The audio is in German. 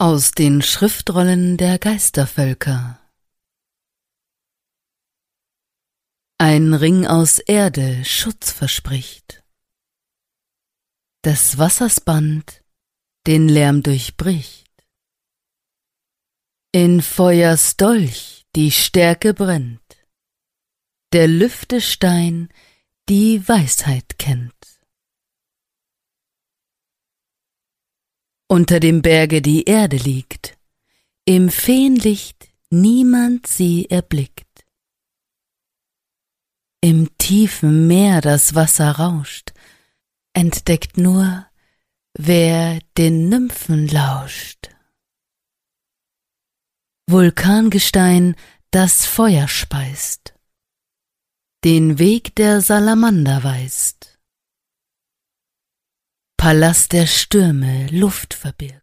Aus den Schriftrollen der Geistervölker. Ein Ring aus Erde Schutz verspricht. Des Wassers Band den Lärm durchbricht. In Feuers Dolch die Stärke brennt. Der Lüfte Stein die Weisheit kennt. Unter dem Berge die Erde liegt, im Feenlicht niemand sie erblickt. Im tiefen Meer das Wasser rauscht, entdeckt nur, wer den Nymphen lauscht. Vulkangestein das Feuer speist, den Weg der Salamander weist. Palast der Stürme Luft verbirgt.